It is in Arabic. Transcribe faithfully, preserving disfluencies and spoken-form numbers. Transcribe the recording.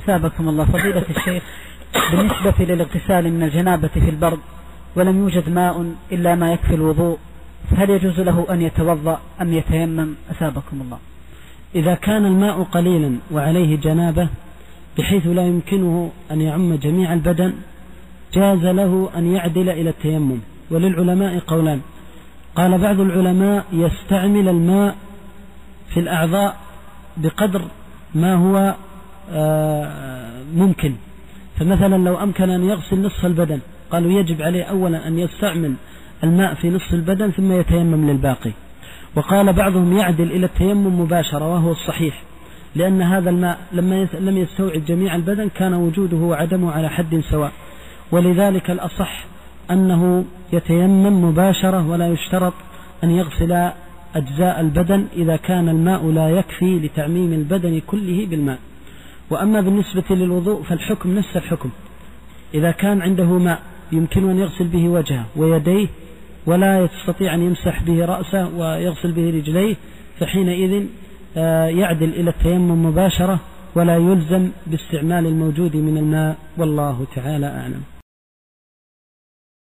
أثابكم الله فضيلة الشيخ، بالنسبة للاغتسال من الجنابة في البرد ولم يوجد ماء إلا ما يكفي الوضوء، فهل يجوز له أن يتوضأ أم يتيمم؟ أثابكم الله. إذا كان الماء قليلا وعليه جنابة بحيث لا يمكنه أن يعم جميع البدن جاز له أن يعدل إلى التيمم. وللعلماء قولان: قال بعض العلماء يستعمل الماء في الأعضاء بقدر ما هو ممكن، فمثلا لو أمكن أن يغسل نصف البدن قالوا يجب عليه أولا أن يستعمل الماء في نصف البدن ثم يتيمم للباقي. وقال بعضهم يعدل إلى التيمم مباشرة وهو الصحيح، لأن هذا الماء لما لم يستوعب جميع البدن كان وجوده وعدمه على حد سواء، ولذلك الأصح أنه يتيمم مباشرة ولا يشترط أن يغسل أجزاء البدن إذا كان الماء لا يكفي لتعميم البدن كله بالماء. وأما بالنسبة للوضوء فالحكم نفس الحكم، إذا كان عنده ماء يمكن أن يغسل به وجهه ويديه ولا يستطيع أن يمسح به رأسه ويغسل به رجليه فحينئذ يعدل إلى التيمم مباشرة ولا يلزم باستعمال الموجود من الماء، والله تعالى أعلم.